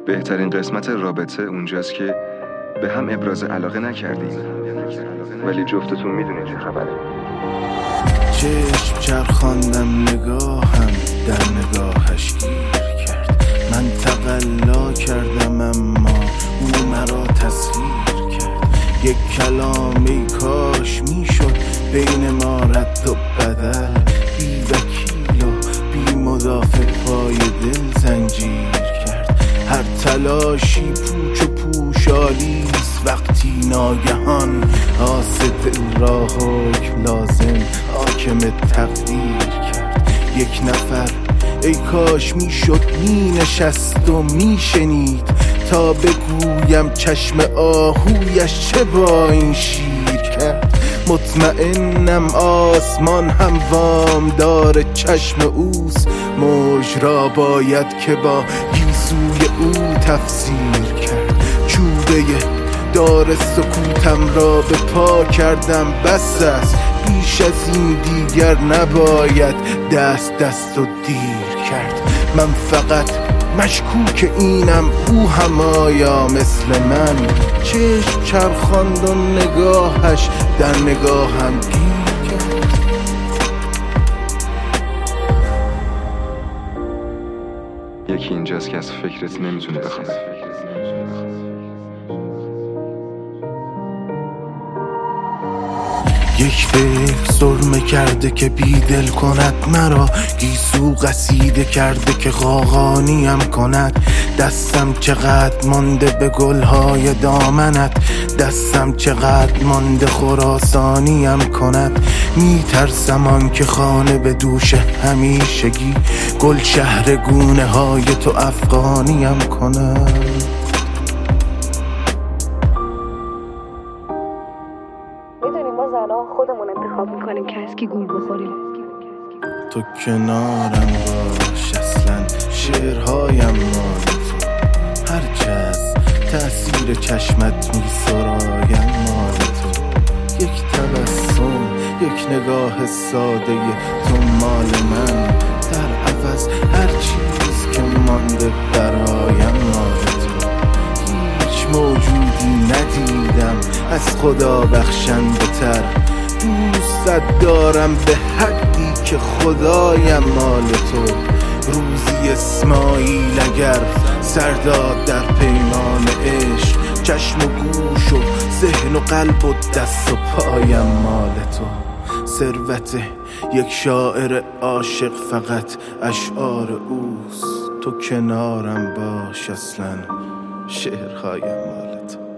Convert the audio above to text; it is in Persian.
بهترین قسمت رابطه اونجاست که به هم ابراز علاقه نکردیم ولی جفتتون میدونید چه خبره. چشم چرخاندم نگاهم در نگاهش گیر کرد. من تقلا کردم اما او مرا تسخیر کرد. یک کلام ای کاش میشد بین ما رد و بدل، بی وکیل و بی مدافع پای دل زنجیر کرد. هر تلاشی پوچ و پوشالیست وقتی ناگهان آسد دل را حکم لازم حاکم تقدیر کرد. یک نفر ای کاش میشد می نشست و می شنید تا بگویم چشم آهویش چه با این شیر کرد. مطمئنم آسمان هم وام داره چشم اوست، موج را باید که با گیسوی او تفسیر کرد. چوبه دار سکوتم را به پا کردم، بس است بیش از این دیگر نباید دست و دیر کرد. من فقط مشکوک اینم او هم آیا مثل من؟ چشم چرخاند و نگاهش در نگاهم گیر کرد. یکی اینجاست که از فکرت نمیتونه بخوابه. یک فکر سرمه کرده که بیدل کند مرا، گیسو قصیده کرده که خاقانیم کند. دستم چقدر مانده به گلهای دامنت، دستم چقدر مانده خراسانیم کند. میترسم آن که خانه به دوش همیشگی گل شهر گونه های تو افغانیم کند. زنا خودمون انتخاب میکنیم که از کی گول بخوریم. تو کنارم باش، اصلا شعرهایم مال تو، هرچه از تأثیر چشمت میسرایم مال تو. یک تبسم، یک نگاه ساده تو مال من، در عوض هر چیز که مانده برایم مال تو. هیچ موجودی ندیدم از خدا بخشنده تر، دوست دارم به حدی که خدایم مال تو. روزی اسماعیل اگر سرداد در پیمان عشق، چشم و گوش و ذهن و قلب و دست و پایم مال تو. ثروت یک شاعر عاشق فقط اشعار اوست، تو کنارم باش، اصلا شعرهایم مال تو.